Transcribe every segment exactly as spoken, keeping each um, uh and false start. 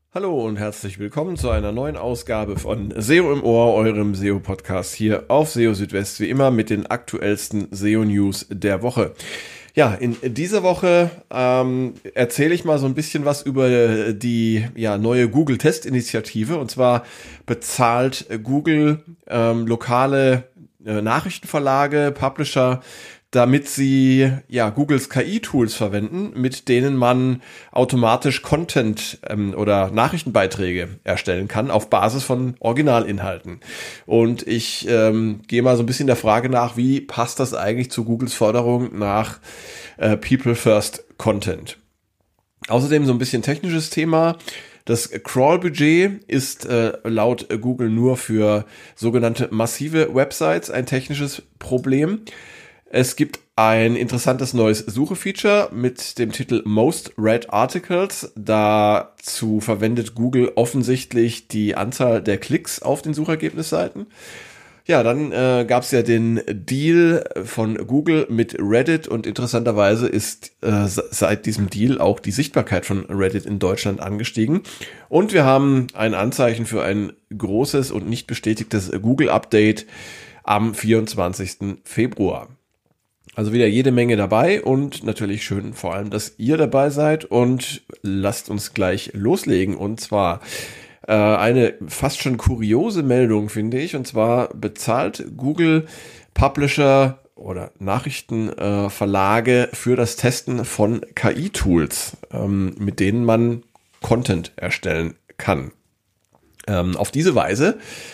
Hallo und herzlich willkommen zu einer neuen Ausgabe von S E O im Ohr, eurem S E O-Podcast hier auf S E O Südwest, wie immer mit den aktuellsten S E O-News der Woche. Ja, in dieser Woche ähm, erzähle ich mal so ein bisschen was über die ja, neue Google-Test-Initiative. Und zwar bezahlt Google ähm, lokale äh, Nachrichtenverlage, Publisher, damit sie ja Googles K I-Tools verwenden, mit denen man automatisch Content ähm, oder Nachrichtenbeiträge erstellen kann auf Basis von Originalinhalten. Und ich ähm, gehe mal so ein bisschen der Frage nach, wie passt das eigentlich zu Googles Forderung nach äh, People First Content. Außerdem so ein bisschen technisches Thema. Das Crawl-Budget ist äh, laut Google nur für sogenannte massive Websites ein technisches Problem. Es gibt ein interessantes neues Suche-Feature mit dem Titel Most Read Articles. Dazu verwendet Google offensichtlich die Anzahl der Klicks auf den Suchergebnisseiten. Ja, dann äh, gab es ja den Deal von Google mit Reddit und interessanterweise ist äh, seit diesem Deal auch die Sichtbarkeit von Reddit in Deutschland angestiegen. Und wir haben ein Anzeichen für ein großes und nicht bestätigtes Google-Update am vierundzwanzigsten Februar. Also wieder jede Menge dabei und natürlich schön vor allem, dass ihr dabei seid und lasst uns gleich loslegen. Und zwar äh, eine fast schon kuriose Meldung, finde ich. Und zwar bezahlt Google Publisher oder Nachrichtenverlage äh, für das Testen von K I-Tools, ähm, mit denen man Content erstellen kann. Ähm, auf diese Weise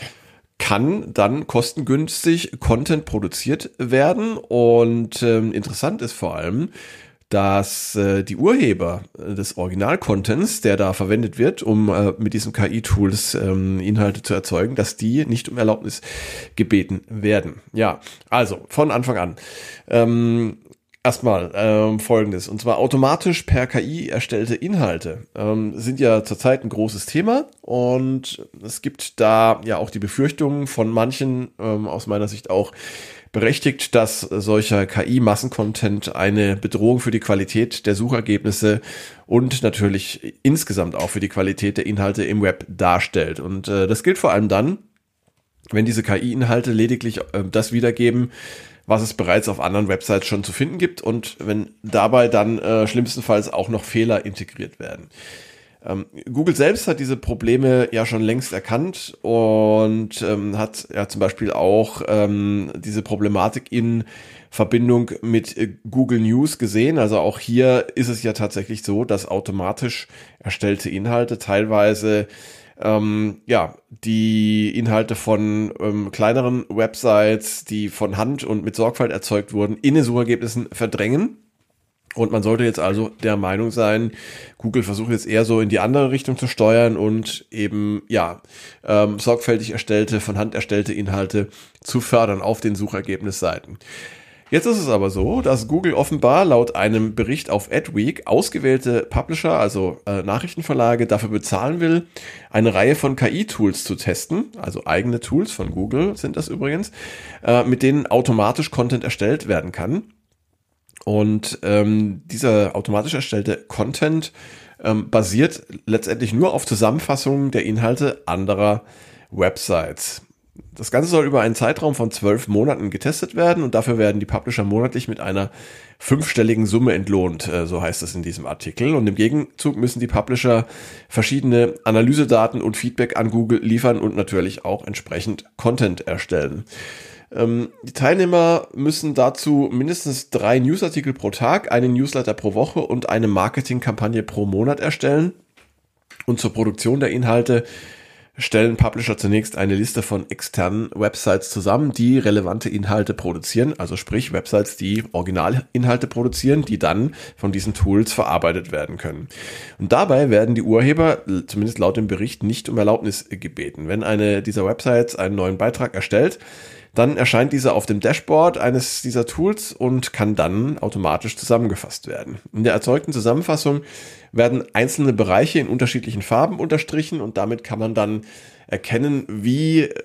kann dann kostengünstig Content produziert werden und ähm, interessant ist vor allem, dass äh, die Urheber des Original-Contents, der da verwendet wird, um äh, mit diesen K I-Tools ähm, Inhalte zu erzeugen, dass die nicht um Erlaubnis gebeten werden. Ja, also von Anfang an. Ähm, Erstmal ähm, Folgendes, und zwar automatisch per K I erstellte Inhalte ähm, sind ja zurzeit ein großes Thema und es gibt da ja auch die Befürchtungen von manchen, ähm, aus meiner Sicht auch berechtigt, dass solcher K I-Massencontent eine Bedrohung für die Qualität der Suchergebnisse und natürlich insgesamt auch für die Qualität der Inhalte im Web darstellt. Und äh, das gilt vor allem dann, wenn diese K I-Inhalte lediglich äh, das wiedergeben, was es bereits auf anderen Websites schon zu finden gibt und wenn dabei dann äh, schlimmstenfalls auch noch Fehler integriert werden. Ähm, Google selbst hat diese Probleme ja schon längst erkannt und ähm, hat ja zum Beispiel auch ähm, diese Problematik in Verbindung mit äh, Google News gesehen. Also auch hier ist es ja tatsächlich so, dass automatisch erstellte Inhalte teilweise Ähm, ja, die Inhalte von ähm, kleineren Websites, die von Hand und mit Sorgfalt erzeugt wurden, in den Suchergebnissen verdrängen. Und man sollte jetzt also der Meinung sein, Google versucht jetzt eher so in die andere Richtung zu steuern und eben, ja, ähm, sorgfältig erstellte, von Hand erstellte Inhalte zu fördern auf den Suchergebnisseiten. Jetzt ist es aber so, dass Google offenbar laut einem Bericht auf Adweek ausgewählte Publisher, also äh, Nachrichtenverlage, dafür bezahlen will, eine Reihe von K I-Tools zu testen, also eigene Tools von Google sind das übrigens, äh, mit denen automatisch Content erstellt werden kann. Und ähm, dieser automatisch erstellte Content ähm, basiert letztendlich nur auf Zusammenfassungen der Inhalte anderer Websites. Das Ganze soll über einen Zeitraum von zwölf Monaten getestet werden und dafür werden die Publisher monatlich mit einer fünfstelligen Summe entlohnt, so heißt es in diesem Artikel. Und im Gegenzug müssen die Publisher verschiedene Analysedaten und Feedback an Google liefern und natürlich auch entsprechend Content erstellen. Die Teilnehmer müssen dazu mindestens drei Newsartikel pro Tag, einen Newsletter pro Woche und eine Marketingkampagne pro Monat erstellen. Und zur Produktion der Inhalte stellen Publisher zunächst eine Liste von externen Websites zusammen, die relevante Inhalte produzieren, also sprich Websites, die Originalinhalte produzieren, die dann von diesen Tools verarbeitet werden können. Und dabei werden die Urheber, zumindest laut dem Bericht, nicht um Erlaubnis gebeten. Wenn eine dieser Websites einen neuen Beitrag erstellt, dann erscheint dieser auf dem Dashboard eines dieser Tools und kann dann automatisch zusammengefasst werden. In der erzeugten Zusammenfassung werden einzelne Bereiche in unterschiedlichen Farben unterstrichen und damit kann man dann erkennen, wie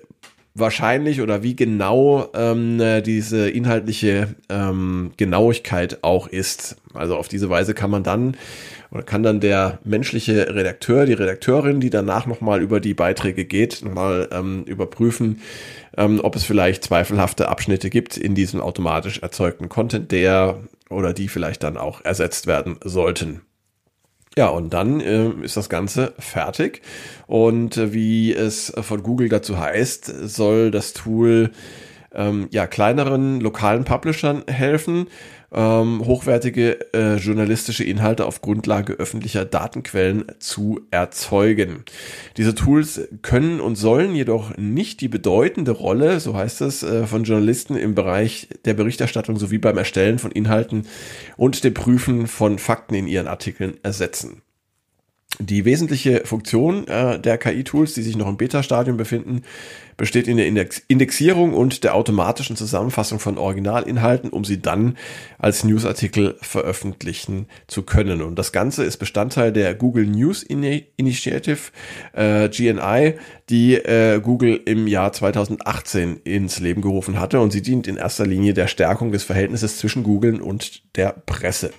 wahrscheinlich oder wie genau ähm, diese inhaltliche ähm, Genauigkeit auch ist. Also auf diese Weise kann man dann oder kann dann der menschliche Redakteur, die Redakteurin, die danach nochmal über die Beiträge geht, nochmal ähm, überprüfen, ähm, ob es vielleicht zweifelhafte Abschnitte gibt in diesem automatisch erzeugten Content, der oder die vielleicht dann auch ersetzt werden sollten. Ja, und dann äh, ist das Ganze fertig und äh, wie es von Google dazu heißt, soll das Tool ähm, ja kleineren lokalen Publishern helfen, ähm, hochwertige äh, journalistische Inhalte auf Grundlage öffentlicher Datenquellen zu erzeugen. Diese Tools können und sollen jedoch nicht die bedeutende Rolle, so heißt es, äh, von Journalisten im Bereich der Berichterstattung sowie beim Erstellen von Inhalten und dem Prüfen von Fakten in ihren Artikeln ersetzen. Die wesentliche Funktion äh, der K I-Tools, die sich noch im Beta-Stadium befinden, besteht in der Index- Indexierung und der automatischen Zusammenfassung von Originalinhalten, um sie dann als Newsartikel veröffentlichen zu können. Und das Ganze ist Bestandteil der Google News Initiative, äh, G N I, die äh, Google im Jahr zweitausendachtzehn ins Leben gerufen hatte. Und sie dient in erster Linie der Stärkung des Verhältnisses zwischen Google und der Presse.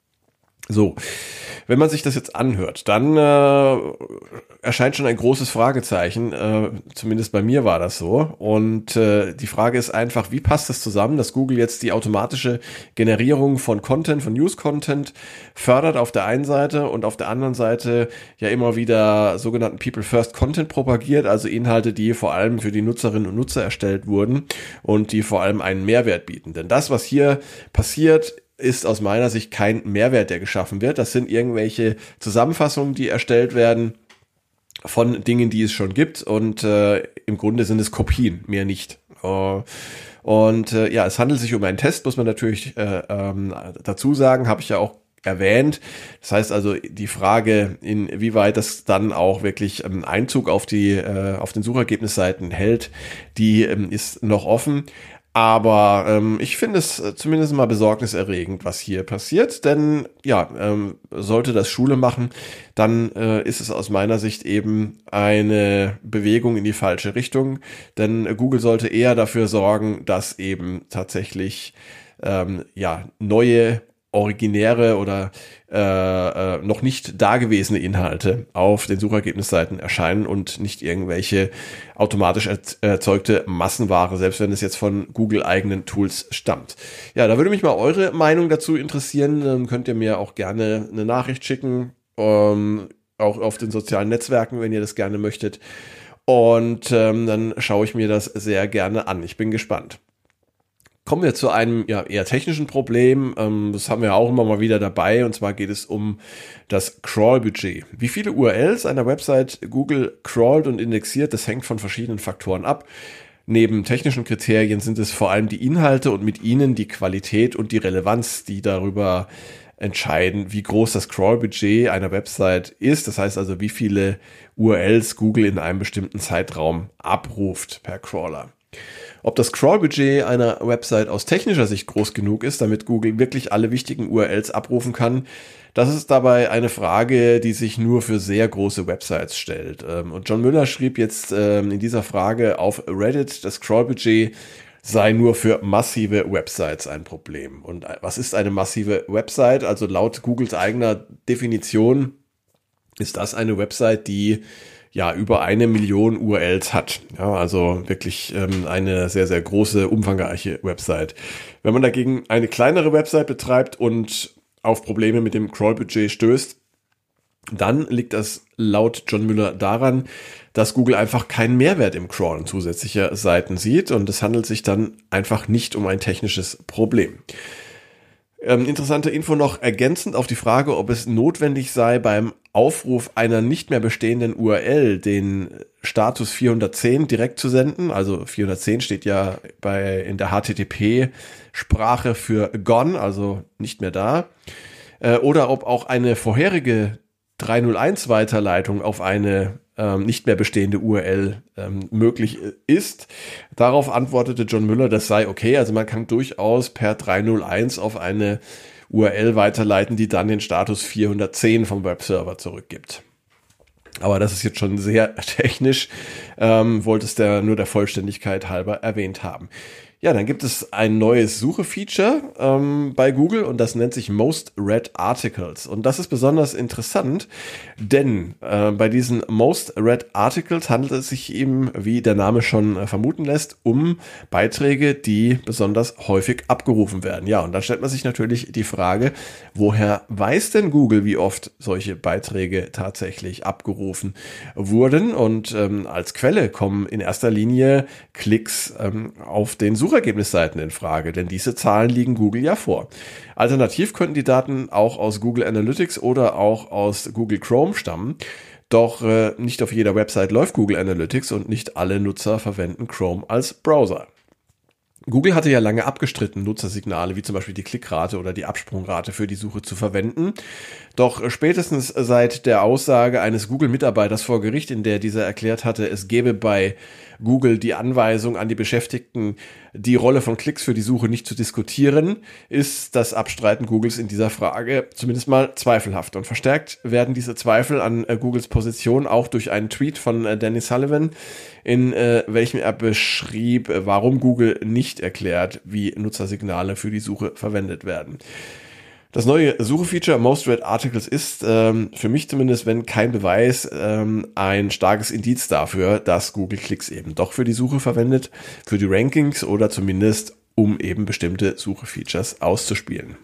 So, wenn man sich das jetzt anhört, dann äh, erscheint schon ein großes Fragezeichen, äh, zumindest bei mir war das so. Und äh, die Frage ist einfach, wie passt das zusammen, dass Google jetzt die automatische Generierung von Content, von News-Content fördert auf der einen Seite und auf der anderen Seite ja immer wieder sogenannten People-First-Content propagiert, also Inhalte, die vor allem für die Nutzerinnen und Nutzer erstellt wurden und die vor allem einen Mehrwert bieten. Denn das, was hier passiert, ist aus meiner Sicht kein Mehrwert, der geschaffen wird. Das sind irgendwelche Zusammenfassungen, die erstellt werden von Dingen, die es schon gibt und äh, im Grunde sind es Kopien, mehr nicht. Uh, und äh, ja, es handelt sich um einen Test, muss man natürlich äh, ähm, dazu sagen, habe ich ja auch erwähnt. Das heißt also, die Frage, inwieweit das dann auch wirklich ähm, Einzug auf die äh, auf den Suchergebnisseiten hält, die ähm, ist noch offen. Aber ähm, ich finde es zumindest mal besorgniserregend, was hier passiert, denn ja, ähm, sollte das Schule machen, dann äh, ist es aus meiner Sicht eben eine Bewegung in die falsche Richtung, denn Google sollte eher dafür sorgen, dass eben tatsächlich ähm, ja neue originäre oder äh, äh, noch nicht dagewesene Inhalte auf den Suchergebnisseiten erscheinen und nicht irgendwelche automatisch erzeugte Massenware, selbst wenn es jetzt von Google-eigenen Tools stammt. Ja, da würde mich mal eure Meinung dazu interessieren. Dann könnt ihr mir auch gerne eine Nachricht schicken, ähm, auch auf den sozialen Netzwerken, wenn ihr das gerne möchtet. Und ähm, dann schaue ich mir das sehr gerne an. Ich bin gespannt. Kommen wir zu einem ja eher technischen Problem. Ähm, das haben wir auch immer mal wieder dabei. Und zwar geht es um das Crawl-Budget. Wie viele U R Ls einer Website Google crawlt und indexiert, das hängt von verschiedenen Faktoren ab. Neben technischen Kriterien sind es vor allem die Inhalte und mit ihnen die Qualität und die Relevanz, die darüber entscheiden, wie groß das Crawl-Budget einer Website ist. Das heißt also, wie viele U R Ls Google in einem bestimmten Zeitraum abruft per Crawler. Ob das Crawl-Budget einer Website aus technischer Sicht groß genug ist, damit Google wirklich alle wichtigen U R Ls abrufen kann, das ist dabei eine Frage, die sich nur für sehr große Websites stellt. Und John Müller schrieb jetzt in dieser Frage auf Reddit, das Crawl-Budget sei nur für massive Websites ein Problem. Und was ist eine massive Website? Also laut Googles eigener Definition ist das eine Website, die ja über eine Million U R Ls hat. Ja, also wirklich ähm, eine sehr, sehr große, umfangreiche Website. Wenn man dagegen eine kleinere Website betreibt und auf Probleme mit dem Crawl-Budget stößt, dann liegt das laut John Müller daran, dass Google einfach keinen Mehrwert im Crawlen zusätzlicher Seiten sieht und es handelt sich dann einfach nicht um ein technisches Problem. Ähm, interessante Info noch ergänzend auf die Frage, ob es notwendig sei, beim Aufruf einer nicht mehr bestehenden U R L den Status vierhundertzehn direkt zu senden. Also vierhundertzehn steht ja bei in der H T T P-Sprache für gone, also nicht mehr da. Äh, oder ob auch eine vorherige dreihunderteins-Weiterleitung auf eine ähm, nicht mehr bestehende U R L ähm, möglich ist. Darauf antwortete John Müller, das sei okay. Also man kann durchaus per dreihunderteins auf eine U R L weiterleiten, die dann den Status vierhundertzehn vom Webserver zurückgibt. Aber das ist jetzt schon sehr technisch, ähm, wollte es der, nur der Vollständigkeit halber erwähnt haben. Ja, dann gibt es ein neues Suche-Feature ähm, bei Google und das nennt sich Most Read Articles. Und das ist besonders interessant, denn äh, bei diesen Most Read Articles handelt es sich eben, wie der Name schon äh, vermuten lässt, um Beiträge, die besonders häufig abgerufen werden. Ja, und da stellt man sich natürlich die Frage, woher weiß denn Google, wie oft solche Beiträge tatsächlich abgerufen wurden? Und ähm, als Quelle kommen in erster Linie Klicks ähm, auf den Such Suchergebnisseiten in Frage, denn diese Zahlen liegen Google ja vor. Alternativ könnten die Daten auch aus Google Analytics oder auch aus Google Chrome stammen. Doch äh, nicht auf jeder Website läuft Google Analytics und nicht alle Nutzer verwenden Chrome als Browser. Google hatte ja lange abgestritten, Nutzersignale wie zum Beispiel die Klickrate oder die Absprungrate für die Suche zu verwenden. Doch spätestens seit der Aussage eines Google-Mitarbeiters vor Gericht, in der dieser erklärt hatte, es gebe bei Google die Anweisung an die Beschäftigten, die Rolle von Klicks für die Suche nicht zu diskutieren, ist das Abstreiten Googles in dieser Frage zumindest mal zweifelhaft. Und verstärkt werden diese Zweifel an äh, Googles Position auch durch einen Tweet von äh, Danny Sullivan, in äh, welchem er beschrieb, äh, warum Google nicht erklärt, wie Nutzersignale für die Suche verwendet werden. Das neue Suche-Feature Most Read Articles ist ähm, für mich zumindest, wenn kein Beweis, ähm, ein starkes Indiz dafür, dass Google Klicks eben doch für die Suche verwendet, für die Rankings oder zumindest um eben bestimmte Suche-Features auszuspielen.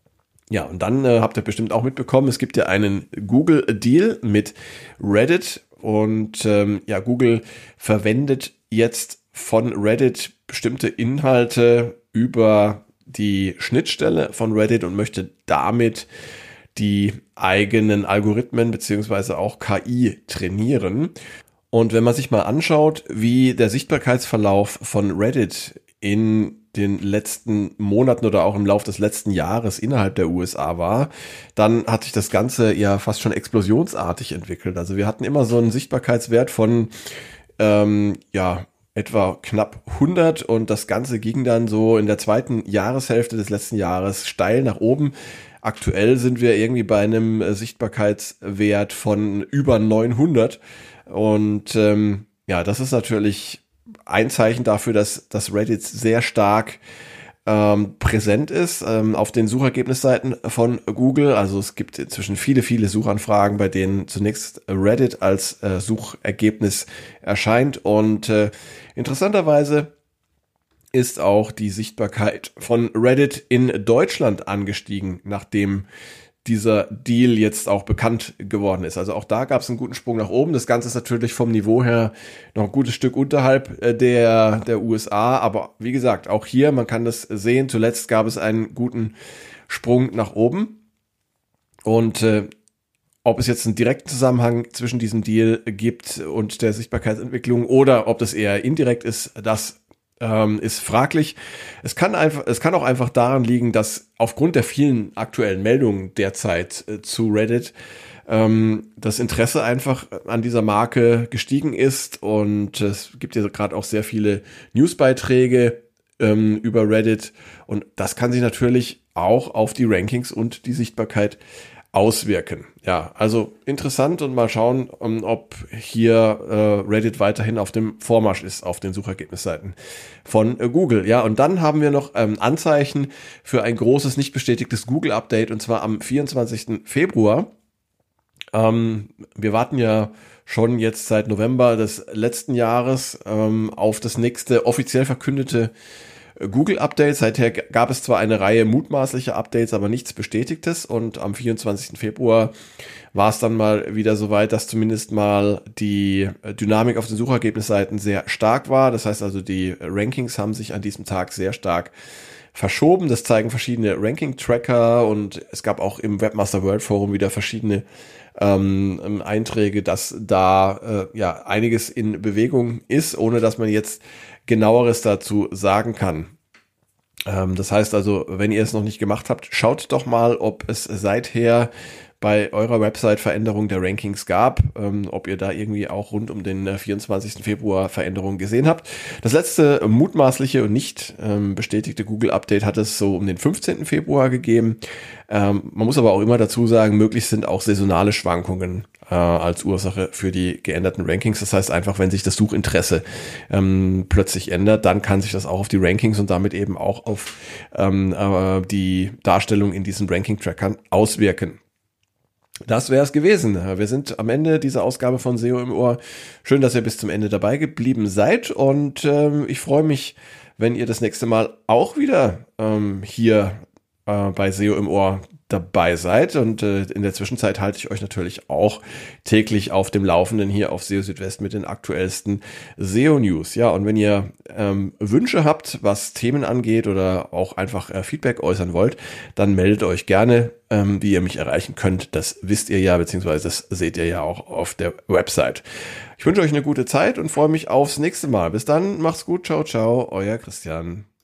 Ja, und dann äh, habt ihr bestimmt auch mitbekommen, es gibt ja einen Google-Deal mit Reddit und ähm, ja, Google verwendet jetzt von Reddit bestimmte Inhalte über die Schnittstelle von Reddit und möchte damit die eigenen Algorithmen beziehungsweise auch K I trainieren. Und wenn man sich mal anschaut, wie der Sichtbarkeitsverlauf von Reddit in den letzten Monaten oder auch im Lauf des letzten Jahres innerhalb der U S A war, dann hat sich das Ganze ja fast schon explosionsartig entwickelt. Also wir hatten immer so einen Sichtbarkeitswert von ähm, ja etwa knapp hundert und das Ganze ging dann so in der zweiten Jahreshälfte des letzten Jahres steil nach oben. Aktuell sind wir irgendwie bei einem Sichtbarkeitswert von über neunhundert und ähm, ja, das ist natürlich ein Zeichen dafür, dass das Reddit sehr stark ähm, präsent ist ähm, auf den Suchergebnisseiten von Google. Also es gibt inzwischen viele, viele Suchanfragen, bei denen zunächst Reddit als äh, Suchergebnis erscheint. Und äh, interessanterweise ist auch die Sichtbarkeit von Reddit in Deutschland angestiegen, nachdem dieser Deal jetzt auch bekannt geworden ist. Also auch da gab es einen guten Sprung nach oben. Das Ganze ist natürlich vom Niveau her noch ein gutes Stück unterhalb der, der U S A. Aber wie gesagt, auch hier, man kann das sehen, zuletzt gab es einen guten Sprung nach oben. Und äh, ob es jetzt einen direkten Zusammenhang zwischen diesem Deal gibt und der Sichtbarkeitsentwicklung oder ob das eher indirekt ist, das Ähm, ist fraglich. Es kann einfach, es kann auch einfach daran liegen, dass aufgrund der vielen aktuellen Meldungen derzeit äh, zu Reddit ähm, das Interesse einfach an dieser Marke gestiegen ist und es gibt ja gerade auch sehr viele Newsbeiträge ähm, über Reddit und das kann sich natürlich auch auf die Rankings und die Sichtbarkeit auswirken. Ja, also interessant und mal schauen, um, ob hier äh, Reddit weiterhin auf dem Vormarsch ist auf den Suchergebnisseiten von äh, Google. Ja, und dann haben wir noch ähm, Anzeichen für ein großes, nicht bestätigtes Google-Update und zwar am vierundzwanzigsten Februar. Ähm, wir warten ja schon jetzt seit November des letzten Jahres ähm, auf das nächste offiziell verkündete Google-Update. Seither gab es zwar eine Reihe mutmaßlicher Updates, aber nichts Bestätigtes und am vierundzwanzigsten Februar war es dann mal wieder soweit, dass zumindest mal die Dynamik auf den Suchergebnisseiten sehr stark war. Das heißt also, die Rankings haben sich an diesem Tag sehr stark verschoben. Das zeigen verschiedene Ranking-Tracker und es gab auch im Webmaster World Forum wieder verschiedene ähm, Einträge, dass da äh, ja einiges in Bewegung ist, ohne dass man jetzt Genaueres dazu sagen kann. Ähm, das heißt also, wenn ihr es noch nicht gemacht habt, schaut doch mal, ob es seither bei eurer Website Veränderung der Rankings gab, ähm, ob ihr da irgendwie auch rund um den äh, vierundzwanzigsten Februar Veränderungen gesehen habt. Das letzte äh, mutmaßliche und nicht ähm, bestätigte Google-Update hat es so um den fünfzehnten Februar gegeben. Ähm, man muss aber auch immer dazu sagen, möglich sind auch saisonale Schwankungen äh, als Ursache für die geänderten Rankings. Das heißt einfach, wenn sich das Suchinteresse ähm, plötzlich ändert, dann kann sich das auch auf die Rankings und damit eben auch auf ähm, äh, die Darstellung in diesen Ranking-Trackern auswirken. Das wäre es gewesen. Wir sind am Ende dieser Ausgabe von S E O im Ohr. Schön, dass ihr bis zum Ende dabei geblieben seid und ähm, ich freue mich, wenn ihr das nächste Mal auch wieder ähm, hier äh, bei S E O im Ohr dabei seid und äh, in der Zwischenzeit halte ich euch natürlich auch täglich auf dem Laufenden hier auf S E O Südwest mit den aktuellsten S E O-News. Ja, und wenn ihr ähm, Wünsche habt, was Themen angeht oder auch einfach äh, Feedback äußern wollt, dann meldet euch gerne, ähm, wie ihr mich erreichen könnt. Das wisst ihr ja, beziehungsweise das seht ihr ja auch auf der Website. Ich wünsche euch eine gute Zeit und freue mich aufs nächste Mal. Bis dann, macht's gut, ciao, ciao, euer Christian.